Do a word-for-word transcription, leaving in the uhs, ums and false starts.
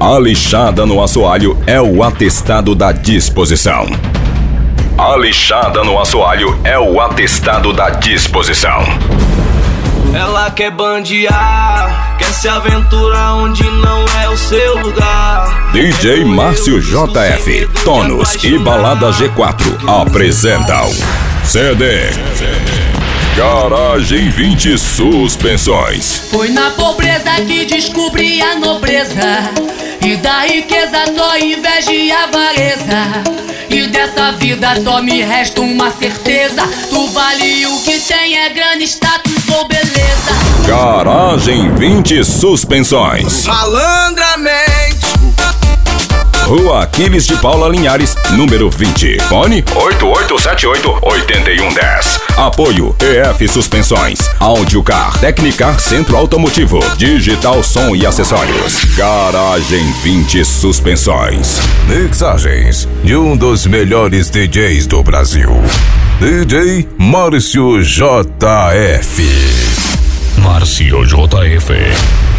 A lixada no assoalho é o atestado da disposição. A lixada no assoalho é o atestado da disposição. Ela quer bandear, quer se aventurar onde não é o seu lugar. D J Márcio J F, Tonos e Balada G quatro apresentam C D Garagem vinte Suspensões. Foi na pobreza que descobri a nobreza, e da riqueza só inveja e avareza. E dessa vida só me resta uma certeza: tu vale o que tem, é grana, status ou beleza. Garagem vinte Suspensões. Malandramente. Rua Aquiles de Paula Linhares, número vinte. Fone oito oito sete oito, oito um um zero. Apoio E F Suspensões, Audiocar, Tecnicar Centro Automotivo, Digital Som e Acessórios. Garagem vinte Suspensões. Mixagens de um dos melhores D Js do Brasil, D J Márcio J F. Márcio J F.